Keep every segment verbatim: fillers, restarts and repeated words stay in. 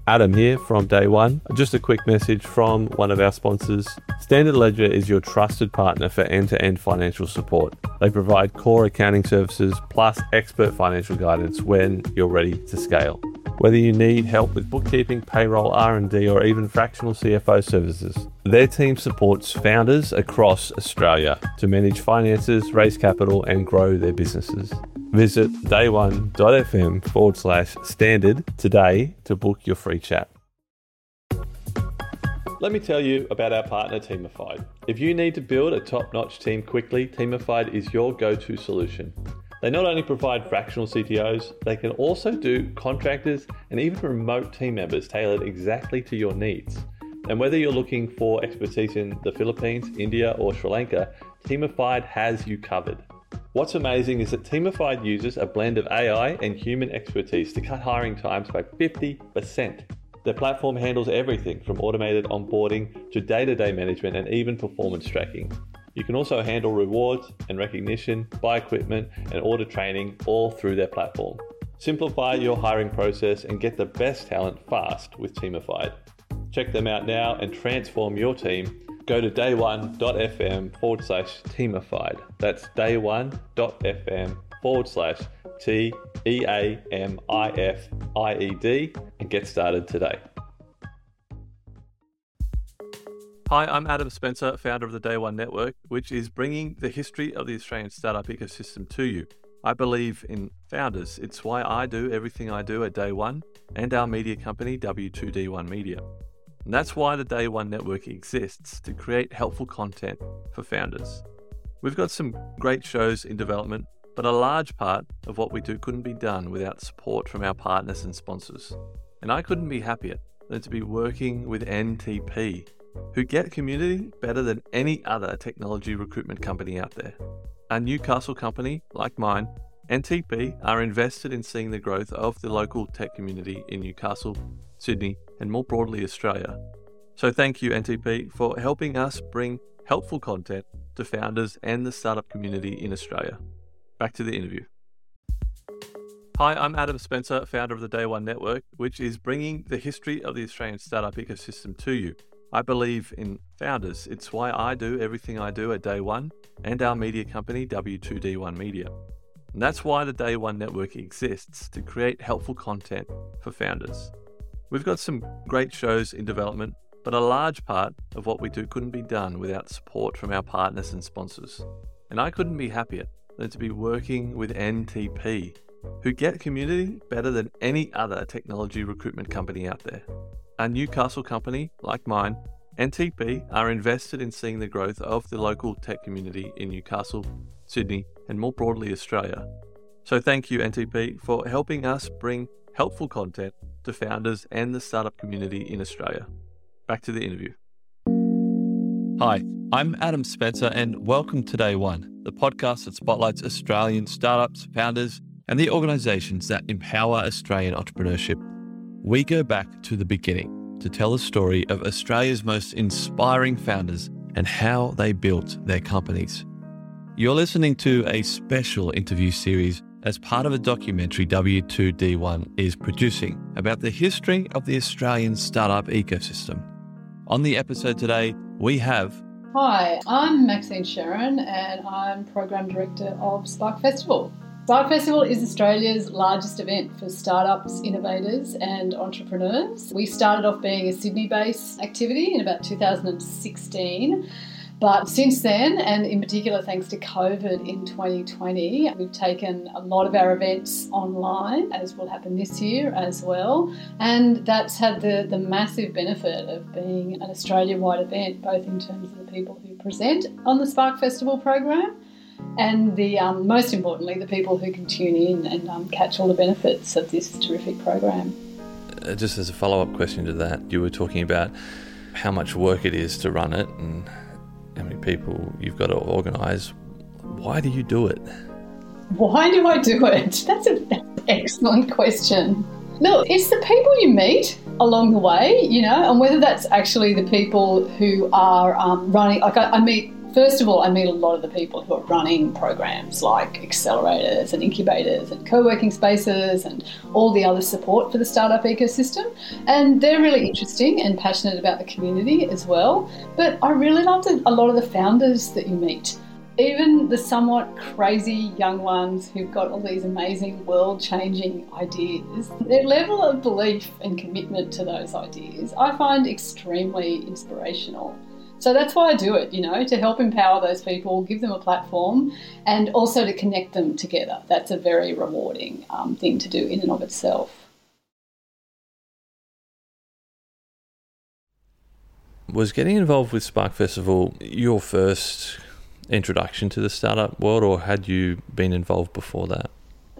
Adam here from Day One. Just a quick message from one of our sponsors. Standard Ledger is your trusted partner for end-to-end financial support. They provide core accounting services plus expert financial guidance when you're ready to scale. Whether you need help with bookkeeping, payroll, R and D, or even fractional C F O services, their team supports founders across Australia to manage finances, raise capital, and grow their businesses. Visit dayone.fm forward slash standard today to book your free chat. Let me tell you about our partner, Teamified. If you need to build a top-notch team quickly, Teamified is your go-to solution. They not only provide fractional C T Os, they can also do contractors and even remote team members tailored exactly to your needs. And whether you're looking for expertise in the Philippines, India, or Sri Lanka, Teamified has you covered. What's amazing is that Teamified uses a blend of A I and human expertise to cut hiring times by fifty percent. Their platform handles everything from automated onboarding to day-to-day management and even performance tracking. You can also handle rewards and recognition, buy equipment and order training all through their platform. Simplify your hiring process and get the best talent fast with Teamified. Check them out now and transform your team. Go to dayone.fm forward slash Teamified. That's dayone.fm forward slash T E A M I F I E D and get started today. Hi, I'm Adam Spencer, founder of the Day One Network, which is bringing the history of the Australian startup ecosystem to you. I believe in founders. It's why I do everything I do at Day One and our media company, W two D one Media. And that's why the Day One Network exists, to create helpful content for founders. We've got some great shows in development, but a large part of what we do couldn't be done without support from our partners and sponsors. And I couldn't be happier than to be working with N T P, who get community better than any other technology recruitment company out there. A Newcastle company like mine, N T P are invested in seeing the growth of the local tech community in Newcastle, Sydney, and more broadly Australia. So thank you, N T P, for helping us bring helpful content to founders and the startup community in Australia. Back to the interview. Hi, I'm Adam Spencer, founder of the Day One Network, which is bringing the history of the Australian startup ecosystem to you. I believe in founders. It's why I do everything I do at Day One and our media company, W two D one Media. And that's why the Day One Network exists, to create helpful content for founders. We've got some great shows in development, but a large part of what we do couldn't be done without support from our partners and sponsors. And I couldn't be happier than to be working with N T P, who get community better than any other technology recruitment company out there. A Newcastle company like mine, N T P are invested in seeing the growth of the local tech community in Newcastle, Sydney, and more broadly Australia. So thank you, N T P, for helping us bring helpful content to founders and the startup community in Australia. Back to the interview. Hi, I'm Adam Spencer and welcome to Day One, the podcast that spotlights Australian startups, founders, and the organisations that empower Australian entrepreneurship. We go back to the beginning to tell the story of Australia's most inspiring founders and how they built their companies. You're listening to a special interview series as part of a documentary W two D one is producing about the history of the Australian startup ecosystem. On the episode today, we have... Hi, I'm Maxine Sharon and I'm Program Director of Spark Festival. Spark Festival is Australia's largest event for startups, innovators and entrepreneurs. We started off being a Sydney-based activity in about two thousand sixteen, but since then, and in particular thanks to COVID in twenty twenty, we've taken a lot of our events online, as will happen this year as well, and that's had the, the massive benefit of being an Australia-wide event, both in terms of the people who present on the Spark Festival program and the um, most importantly, the people who can tune in and um, catch all the benefits of this terrific program. Uh, just as a follow-up question to that, you were talking about how much work it is to run it and how many people you've got to organise. Why do you do it? Why do I do it? That's an excellent question. Look, it's the people you meet along the way, you know, and whether that's actually the people who are um, running, like I, I meet First of all, I meet a lot of the people who are running programs like accelerators and incubators and co-working spaces and all the other support for the startup ecosystem. And they're really interesting and passionate about the community as well. But I really loved a lot of the founders that you meet. Even the somewhat crazy young ones who've got all these amazing world-changing ideas, their level of belief and commitment to those ideas I find extremely inspirational. So that's why I do it, you know, to help empower those people, give them a platform, and also to connect them together. That's a very rewarding um, thing to do in and of itself. Was getting involved with Spark Festival your first introduction to the startup world, or had you been involved before that?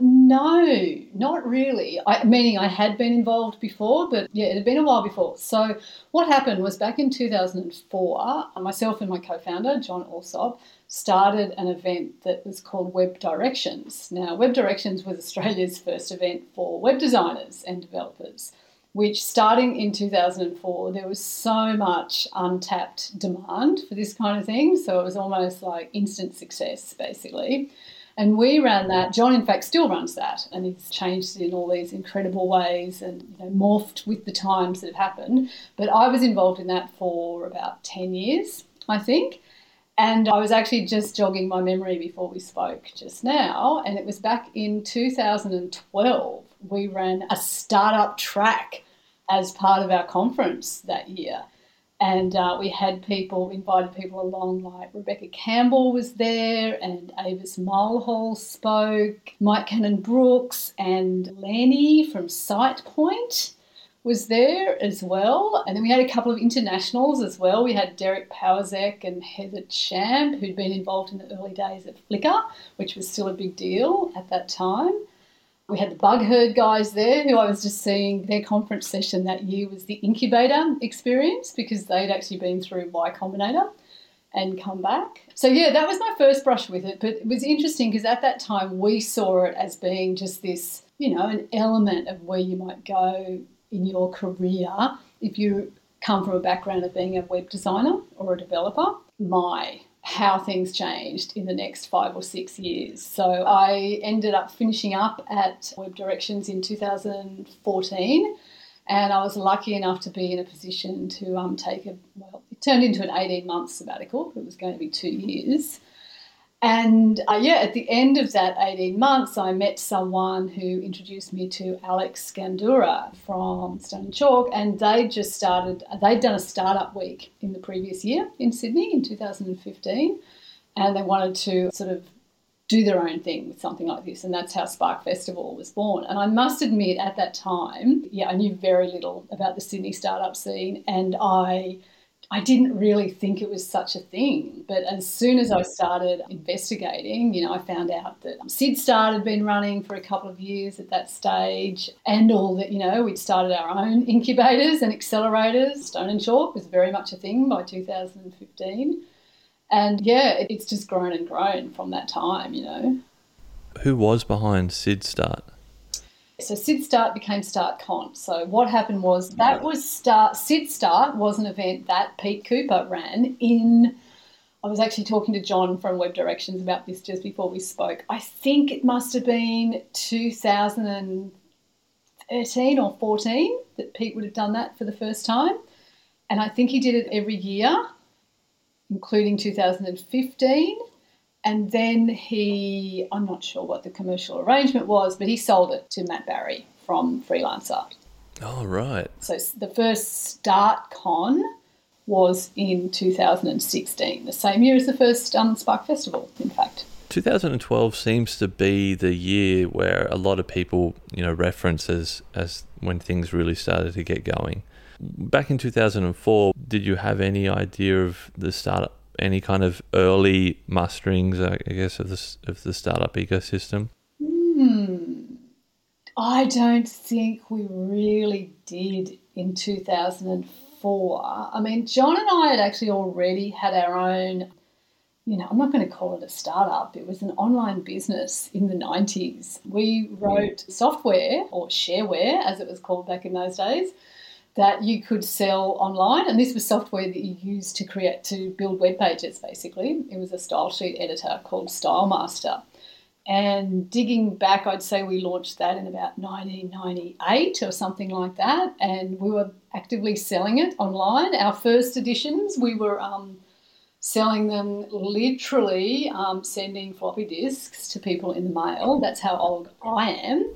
No, not really. I, meaning I had been involved before, but yeah, it had been a while before. So what happened was back in two thousand four, myself and my co-founder, John Alsop, started an event that was called Web Directions. Now, Web Directions was Australia's first event for web designers and developers, which starting in two thousand four, there was so much untapped demand for this kind of thing. So it was almost like instant success, basically. And we ran that. John, in fact, still runs that, and he's changed it in all these incredible ways and, you know, morphed with the times that have happened. But I was involved in that for about ten years, I think. And I was actually just jogging my memory before we spoke just now, and it was back in two thousand twelve. We ran a startup track as part of our conference that year. And uh, we had people, invited people along, like Rebecca Campbell was there and Avis Mulhall spoke, Mike Cannon-Brooks and Lenny from SitePoint was there as well. And then we had a couple of internationals as well. We had Derek Powerzek and Heather Champ, who'd been involved in the early days of Flickr, which was still a big deal at that time. We had the Bug Herd guys there, who I was just seeing their conference session that year was the incubator experience, because they'd actually been through Y Combinator and come back. So, yeah, that was my first brush with it. But it was interesting because at that time we saw it as being just this, you know, an element of where you might go in your career if you come from a background of being a web designer or a developer. My how things changed in the next five or six years. So I ended up finishing up at Web Directions in two thousand fourteen, and I was lucky enough to be in a position to um, take a, well, it turned into an eighteen-month sabbatical. It was going to be two years. And, uh, yeah, at the end of that eighteen months, I met someone who introduced me to Alex Scandura from Stone and Chalk, and they just started, they'd done a startup week in the previous year in Sydney in two thousand fifteen, and they wanted to sort of do their own thing with something like this, and that's how Spark Festival was born. And I must admit, at that time, yeah, I knew very little about the Sydney startup scene, and I... I didn't really think it was such a thing. But as soon as I started investigating, you know, I found out that SydStart had been running for a couple of years at that stage, and all that, you know, we'd started our own incubators and accelerators. Stone and Chalk was very much a thing by two thousand fifteen. And, yeah, it's just grown and grown from that time, you know. Who was behind SydStart? So SydStart became StartCon. So what happened was that was Start. SydStart was an event that Pete Cooper ran in, I was actually talking to John from Web Directions about this just before we spoke. I think it must have been two thousand thirteen or fourteen that Pete would have done that for the first time. And I think he did it every year, including two thousand fifteen. And then he, I'm not sure what the commercial arrangement was, but he sold it to Matt Barry from Freelancer. Oh, right. So the first StartCon was in two thousand sixteen, the same year as the first um, Spark Festival, in fact. two thousand twelve seems to be the year where a lot of people, you know, reference as, as when things really started to get going. Back in two thousand four, did you have any idea of the startup? Any kind of early musterings, I guess, of the of the startup ecosystem? Hmm. I don't think we really did in two thousand four. I mean, John and I had actually already had our own, you know, I'm not going to call it a startup. It was an online business in the nineties. We wrote software, or shareware, as it was called back in those days, that you could sell online, and this was software that you used to create to build web pages. Basically, it was a style sheet editor called StyleMaster. And digging back, I'd say we launched that in about nineteen ninety-eight or something like that, and we were actively selling it online. Our first editions, we were um, selling them literally, um, sending floppy disks to people in the mail. That's how old I am.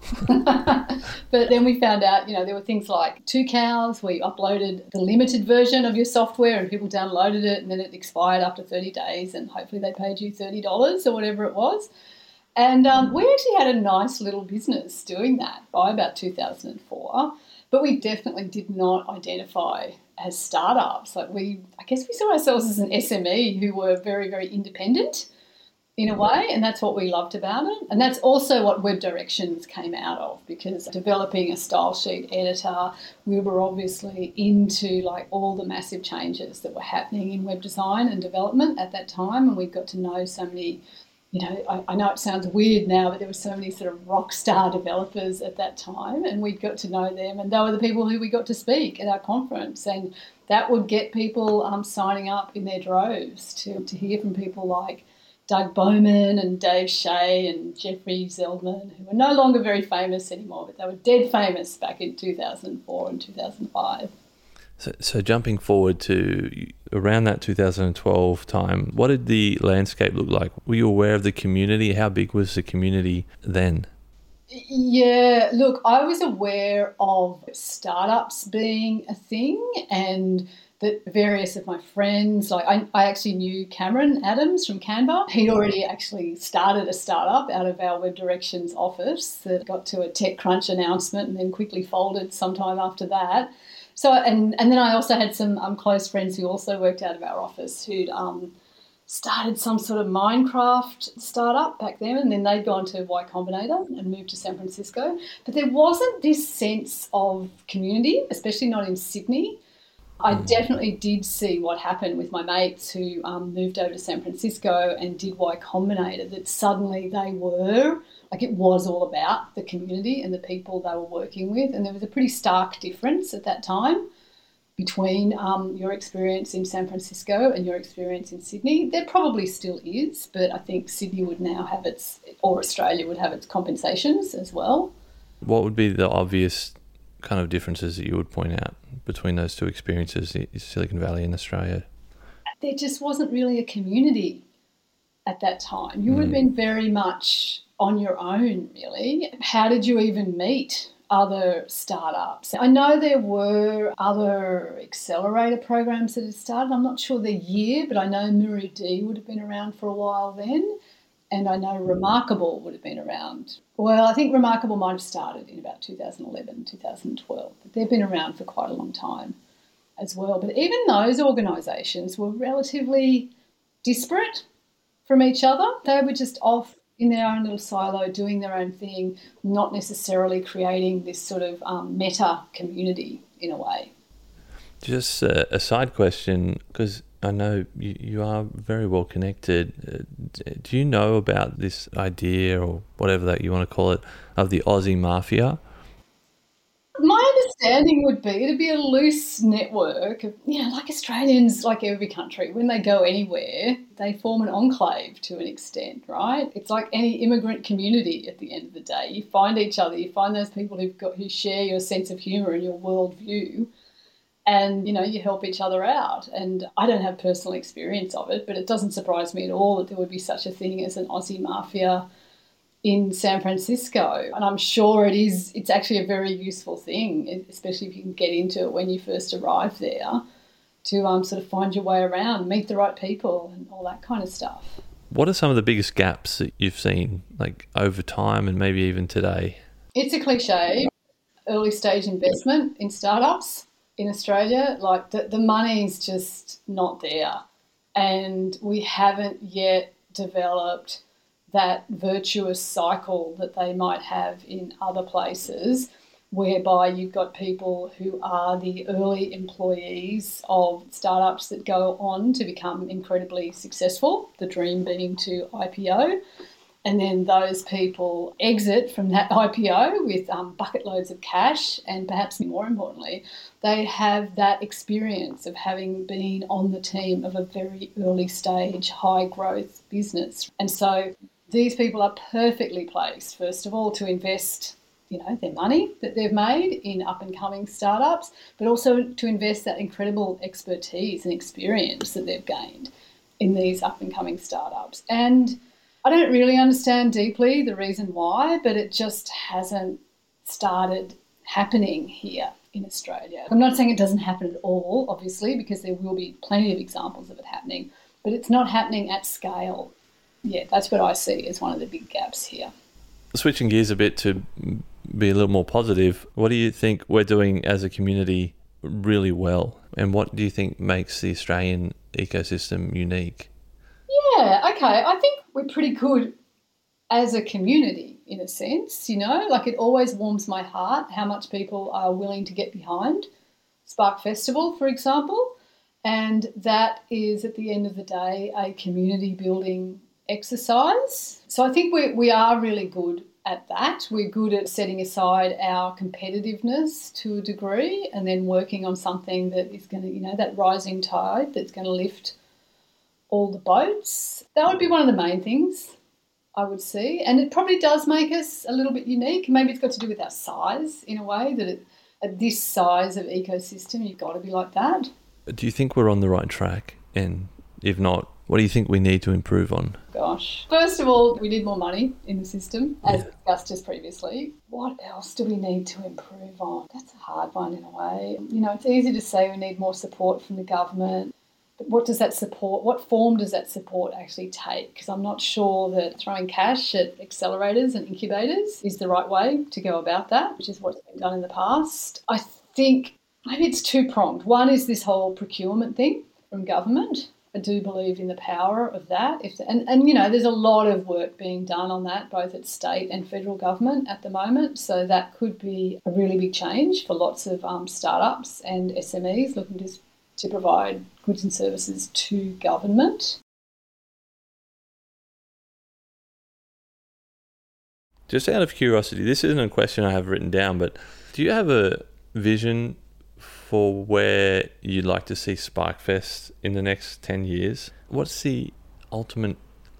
But then we found out, you know, there were things like two cows. We uploaded the limited version of your software and people downloaded it, and then it expired after thirty days, and hopefully they paid you thirty dollars or whatever it was. And um, we actually had a nice little business doing that by about two thousand four, but we definitely did not identify as startups. Like we, I guess we saw ourselves as an S M E who were very, very independent in a way, and that's what we loved about it. And that's also what Web Directions came out of, because developing a style sheet editor, we were obviously into like all the massive changes that were happening in web design and development at that time, and we got to know so many. You know, I, I know it sounds weird now, but there were so many sort of rock star developers at that time, and we got to know them, and they were the people who we got to speak at our conference, and that would get people um, signing up in their droves to, to hear from people like Doug Bowman and Dave Shea and Jeffrey Zeldman, who are no longer very famous anymore, but they were dead famous back in two thousand four and two thousand five. So, so jumping forward to around that two thousand twelve time, what did the landscape look like? Were you aware of the community? How big was the community then? Yeah, look, I was aware of startups being a thing, and that various of my friends, like I, I actually knew Cameron Adams from Canva. He'd already actually started a startup out of our Web Directions office that got to a TechCrunch announcement and then quickly folded sometime after that. So, and, and then I also had some um, close friends who also worked out of our office who'd um, started some sort of Minecraft startup back then, and then they'd gone to Y Combinator and moved to San Francisco. But there wasn't this sense of community, especially not in Sydney. I definitely did see what happened with my mates who um, moved over to San Francisco and did Y Combinator, that suddenly they were... Like it was all about the community and the people they were working with, and there was a pretty stark difference at that time between um, your experience in San Francisco and your experience in Sydney. There probably still is, but I think Sydney would now have its, or Australia would have its compensations as well. What would be the obvious kind of differences that you would point out between those two experiences, Silicon Valley and Australia? There just wasn't really a community at that time. You would have been very much on your own, really. How did you even meet other startups? I know there were other accelerator programs that had started. I'm not sure the year, but I know Muru-D would have been around for a while then, and I know Remarkable would have been around. Well, I think Remarkable might have started in about two thousand eleven, two thousand twelve, but they've been around for quite a long time as well. But even those organisations were relatively disparate from each other. They were just off in their own little silo, doing their own thing, not necessarily creating this sort of um, meta community in a way. Just a, a side question, because I know you, you are very well connected. Uh, do you know about this idea, or whatever that you want to call it, of the Aussie Mafia? My understanding would be it'd be a loose network of, you know, like Australians, like every country, when they go anywhere, they form an enclave to an extent, right? It's like any immigrant community at the end of the day. You find each other, you find those people who've got who share your sense of humour and your worldview, and, you know, you help each other out. And I don't have personal experience of it, but it doesn't surprise me at all that there would be such a thing as an Aussie Mafia in San Francisco. And I'm sure it is, it's actually a very useful thing, especially if you can get into it when you first arrive there, to um, sort of find your way around, meet the right people and all that kind of stuff. What are some of the biggest gaps that you've seen, like over time and maybe even today? It's a cliche, early stage investment in startups in Australia. Like the, the money's just not there, and we haven't yet developed that virtuous cycle that they might have in other places, whereby you've got people who are the early employees of startups that go on to become incredibly successful, the dream being to I P O. And then those people exit from that I P O with um, bucket loads of cash, and perhaps more importantly, they have that experience of having been on the team of a very early stage, high growth business. And so these people are perfectly placed, first of all, to invest, you know, their money that they've made in up and coming startups, but also to invest that incredible expertise and experience that they've gained in these up and coming startups. And I don't really understand deeply the reason why, but it just hasn't started happening here in Australia. I'm not saying it doesn't happen at all, obviously, because there will be plenty of examples of it happening, but it's not happening at scale. Yeah, that's what I see as one of the big gaps here. Switching gears a bit to be a little more positive, what do you think we're doing as a community really well? And what do you think makes the Australian ecosystem unique? Yeah, okay. I think we're pretty good as a community in a sense, you know, like it always warms my heart how much people are willing to get behind Spark Festival, for example. And that is, at the end of the day, a community building exercise. So I think we we are really good at that. We're good at setting aside our competitiveness to a degree and then working on something that is going to, you know, that rising tide that's going to lift all the boats. That would be one of the main things I would see. And it probably does make us a little bit unique. Maybe it's got to do with our size in a way, that it, at this size of ecosystem, you've got to be like that. Do you think we're on the right track? And if not, what do you think we need to improve on? Gosh. First of all, we need more money in the system, as Yeah. discussed just previously. What else do we need to improve on? That's a hard one in a way. You know, it's easy to say we need more support from the government. But what does that support, what form does that support actually take? Because I'm not sure that throwing cash at accelerators and incubators is the right way to go about that, which is what's been done in the past. I think maybe it's two-pronged. One is this whole procurement thing from government. I do believe in the power of that. If the, and, and, you know, there's a lot of work being done on that, both at state and federal government at the moment. So that could be a really big change for lots of um, startups and S M Es looking to to provide goods and services to government. Just out of curiosity, this isn't a question I have written down, but do you have a vision for where you'd like to see SparkFest in the next ten years? What's the ultimate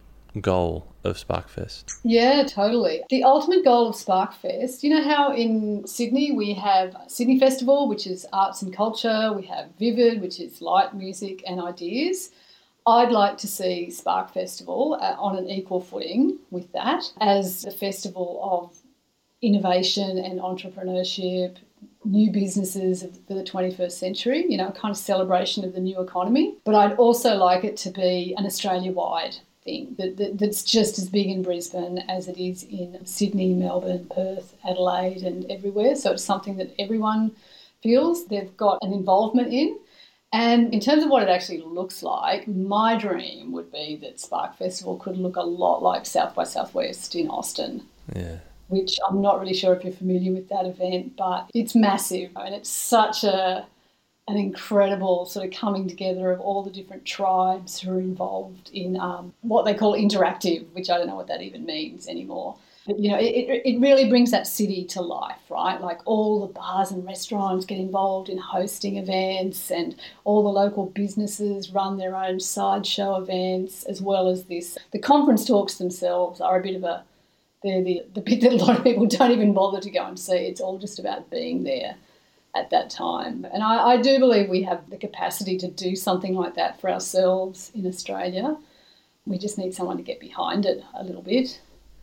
goal of SparkFest? Yeah, totally. The ultimate goal of SparkFest, you know how in Sydney we have Sydney Festival, which is arts and culture, we have Vivid, which is light music and ideas. I'd like to see Spark Festival uh, on an equal footing with that as a festival of innovation and entrepreneurship, new businesses for the twenty-first century, you know, a kind of celebration of the new economy. But I'd also like it to be an Australia-wide thing that, that, that's just as big in Brisbane as it is in Sydney, Melbourne, Perth, Adelaide and everywhere. So it's something that everyone feels they've got an involvement in. And in terms of what it actually looks like, my dream would be that Spark Festival could look a lot like South by Southwest in Austin. Yeah. Which I'm not really sure if you're familiar with that event, but it's massive and it's such a an incredible sort of coming together of all the different tribes who are involved in um, what they call interactive, which I don't know what that even means anymore. But, you know, it, it really brings that city to life, right? Like all the bars and restaurants get involved in hosting events and all the local businesses run their own sideshow events as well as this. The conference talks themselves are a bit of a, they're the, the bit that a lot of people don't even bother to go and see. It's all just about being there at that time. And I, I do believe we have the capacity to do something like that for ourselves in Australia. We just need someone to get behind it a little bit.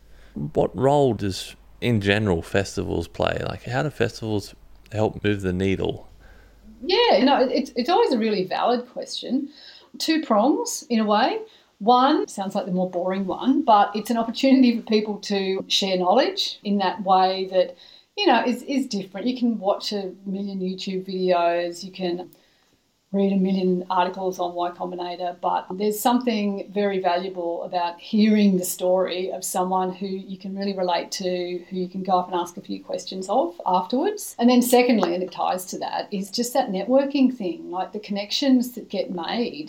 What role does, in general, festivals play? Like, how do festivals help move the needle? Yeah, you know, it's, it's always a really valid question. Two prongs, in a way. One sounds like the more boring one, but it's an opportunity for people to share knowledge in that way that, you know, is, is different. You can watch a million YouTube videos, you can read a million articles on Y Combinator, but there's something very valuable about hearing the story of someone who you can really relate to, who you can go up and ask a few questions of afterwards. And then secondly, and it ties to that, is just that networking thing, like the connections that get made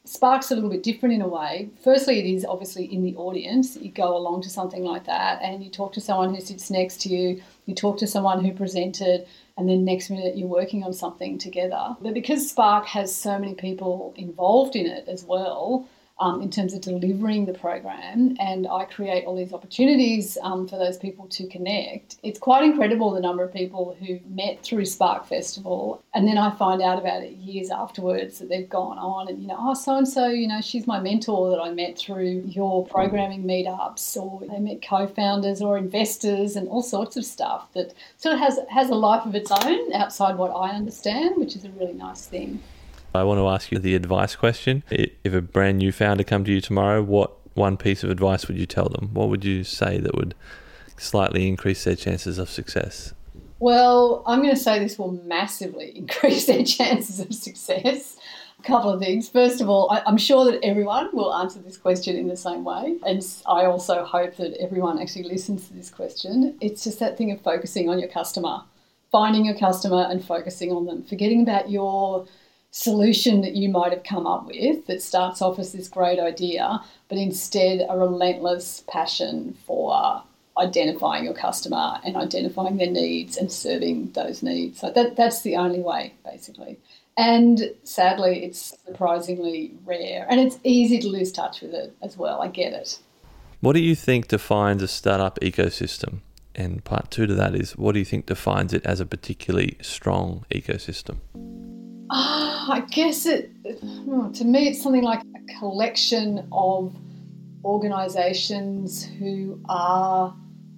Spark's a little bit different in a way. Firstly, it is obviously in the audience. You go along to something like that and you talk to someone who sits next to you, you talk to someone who presented, and then next minute you're working on something together. But because Spark has so many people involved in it as well, Um, in terms of delivering the program, and I create all these opportunities um, for those people to connect. It's quite incredible the number of people who met through Spark Festival, and then I find out about it years afterwards that they've gone on and, you know, oh, so-and-so, you know, she's my mentor that I met through your programming meetups, or they met co-founders or investors and all sorts of stuff that sort of has, has a life of its own outside what I understand, which is a really nice thing. I want to ask you the advice question. If a brand new founder come to you tomorrow, what one piece of advice would you tell them? What would you say that would slightly increase their chances of success? Well, I'm going to say this will massively increase their chances of success. A couple of things. First of all, I, I'm sure that everyone will answer this question in the same way. And I also hope that everyone actually listens to this question. It's just that thing of focusing on your customer, finding your customer and focusing on them, forgetting about your solution that you might have come up with that starts off as this great idea, but instead a relentless passion for identifying your customer and identifying their needs and serving those needs. So that that's the only way, basically. And sadly, it's surprisingly rare, and it's easy to lose touch with it as well. I get it. What do you think defines a startup ecosystem? And part two to that is, what do you think defines it as a particularly strong ecosystem? Oh, I guess it, to me, it's something like a collection of organisations who are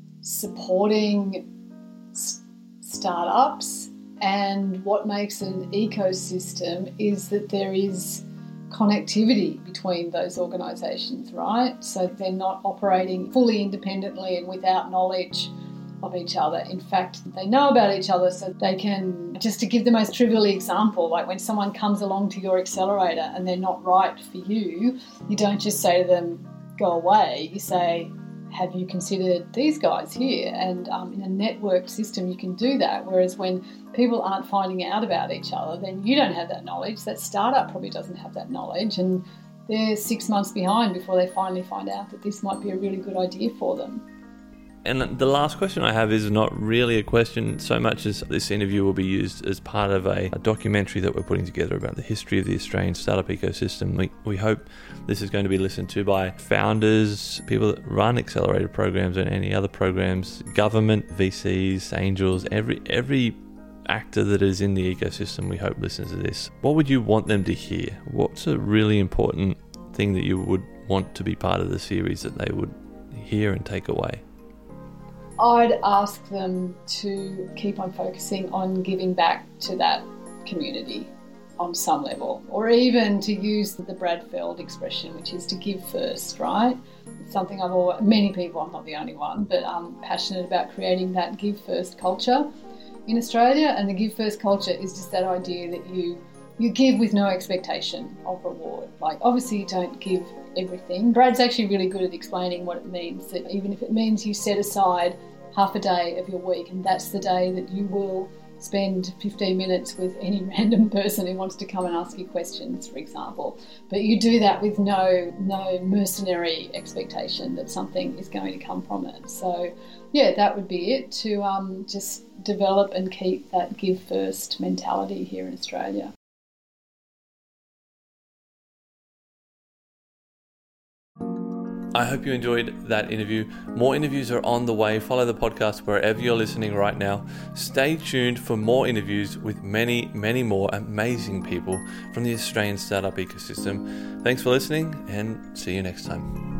supporting s- startups, and what makes an ecosystem is that there is connectivity between those organisations, right? So they're not operating fully independently and without knowledge of each other. In fact, they know about each other, so they can, just to give the most trivial example, like when someone comes along to your accelerator and they're not right for you, you don't just say to them, go away. You say, have you considered these guys here? And um, in a networked system, you can do that. Whereas when people aren't finding out about each other, then you don't have that knowledge. That startup probably doesn't have that knowledge, and they're six months behind before they finally find out that this might be a really good idea for them. And the last question I have is not really a question so much as this interview will be used as part of a, a documentary that we're putting together about the history of the Australian startup ecosystem. We, we hope this is going to be listened to by founders, people that run accelerator programs and any other programs, government, V Cs, angels, every every actor that is in the ecosystem, we hope listens to this. What would you want them to hear? What's a really important thing that you would want to be part of the series that they would hear and take away? I'd ask them to keep on focusing on giving back to that community on some level, or even to use the Brad Feld expression, which is to give first, right? It's something I've always, many people, I'm not the only one, but I'm passionate about creating that give first culture in Australia. And the give first culture is just that idea that you you give with no expectation of reward. Like, obviously you don't give everything. Brad's actually really good at explaining what it means, that even if it means you set aside half a day of your week and that's the day that you will spend fifteen minutes with any random person who wants to come and ask you questions, for example. But you do that with no no mercenary expectation that something is going to come from it. So yeah, that would be it, to um, just develop and keep that give first mentality here in Australia. I hope you enjoyed that interview. More interviews are on the way. Follow the podcast wherever you're listening right now. Stay tuned for more interviews with many, many more amazing people from the Australian startup ecosystem. Thanks for listening, and see you next time.